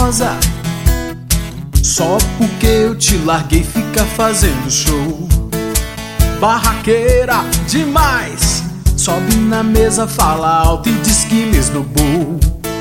famosa só porque eu te larguei, fica fazendo show. Barraqueira demais, sobe na mesa, fala alto e diz que mesnobou.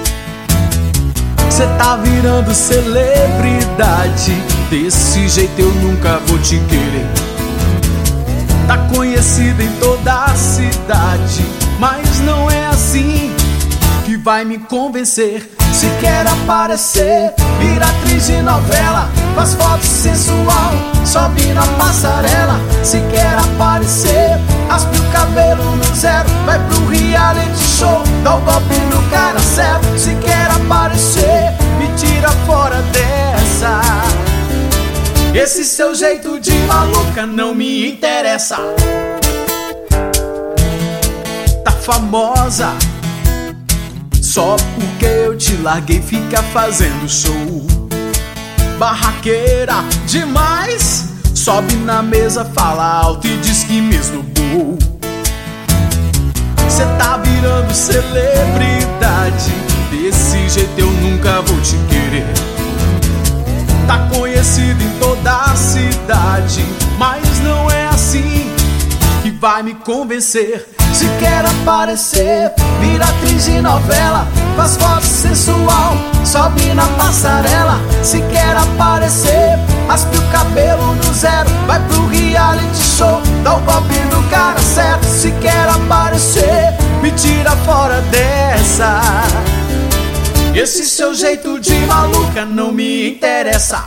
Cê tá virando celebridade, desse jeito eu nunca vou te querer. Tá conhecida em toda a cidade, mas não é assim que vai me convencer. Se quer aparecer, vira atriz de novela, faz foto sensual, sobe na passarela. Se quer aparecer, raspa o cabelo no zero, vai pro reality show, dá o golpe no cara certo. Se quer aparecer, me tira fora dessa. Esse seu jeito de maluca não me interessa. Tá famosa só porque eu te larguei, fica fazendo show. Barraqueira demais, sobe na mesa, fala alto e diz que mesnobou. Cê tá virando celebridade, desse jeito eu nunca vou te querer. Tá conhecido em toda a cidade, mas não é assim que vai me convencer. Se quer aparecer, vira atriz de novela, faz foto sensual, sobe na passarela. Se quer aparecer, raspa o cabelo no zero, vai pro reality show, dá o golpe no cara certo. Se quer aparecer, me tira fora dessa. Esse seu jeito de maluca não me interessa.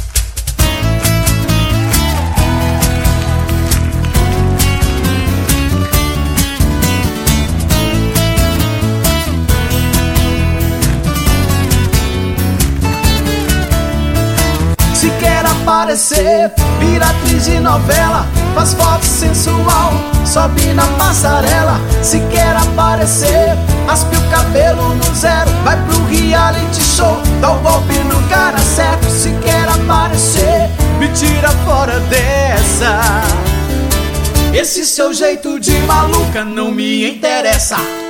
Se quer aparecer, vira atriz de novela, faz foto sensual, sobe na passarela. Se quer aparecer, raspe o cabelo no zero, vai pro reality show, dá o golpe no cara certo. Se quer aparecer, me tira fora dessa. Esse seu jeito de maluca não me interessa.